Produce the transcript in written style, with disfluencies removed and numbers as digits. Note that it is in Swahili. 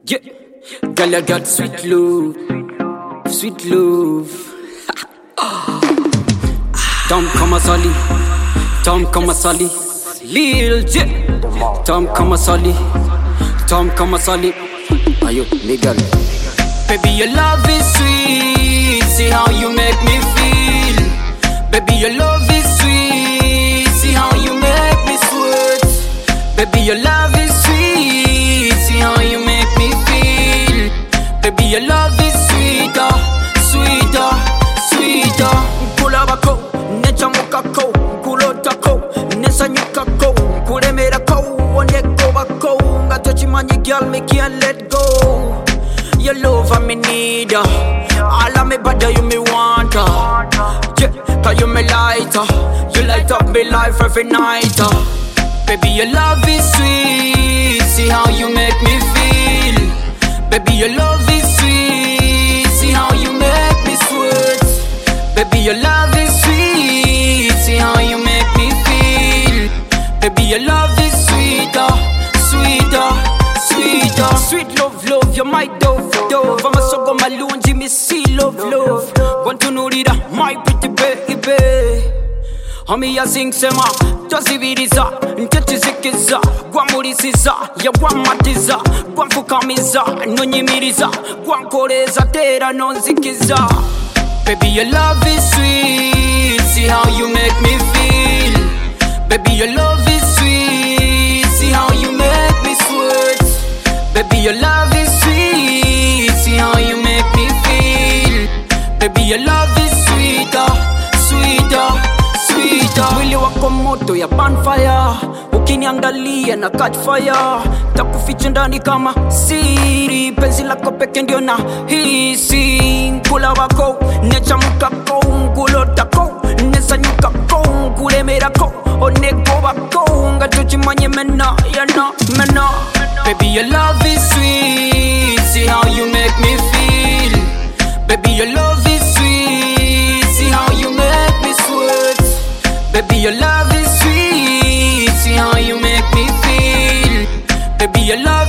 Yeah, girl, I got sweet love, sweet love. Tom kama sali, Tom kama sali, Lil J. Tom kama sali, Tom kama sali. Ayo, nigga. Baby, your love is sweet. See how you make me feel. Baby, your love is sweet. See how you make me sweat. Baby, your love is sweet. See how you make me feel. Baby, your love is sweeter, sweeter, sweeter. Kula bako, necha mukako, kulota ko, nesa nyukako, kulemera ko, oneko bako. Ngatochi mani girl, me can't let go. Your love I me need ya. All of me body you me want ya. Yeah, cause you me lighter. You light up me life every night. Baby, your love is sweet. See how you make me feel. Baby, your love is sweet. See how you make me sweat. Baby, your love is sweet. See how you make me feel. Baby, your love is sweeter, sweeter, sweeter. Sweet love, love, you're my dove, dove. I'm a sogo malunji, me see love, love. Want to know that my pretty baby. Hami ya sing sema, tozi viriza, ntechi zikiza, guamurisiza, ya guamatiza, guamfukamiza, nonyimiriza, guankoreza, tera nonzikiza. Baby, your love is sweet. See how you make me feel. Baby, your love is sweet. See how you make me sweat. Baby, your love is sweet. See how you make me feel. Baby, your love is sweeter, sweeter, sweeter. Mwili wako moto ya bonfire, ukiniangalia na catch fire. Takuficha ndani kama siri, penzi lako peke ndio na hisi. Kula wako, necha mukako, ngulota ko, nesa nyukako, kulemera ko, oneko wako. Ngatochi manye mena, yana, mena. Baby, your love is sweet. See how you make me feel. Baby, your love is sweet. See how you make me sweat. Baby, your love is sweet. See how you make me feel. Baby, your love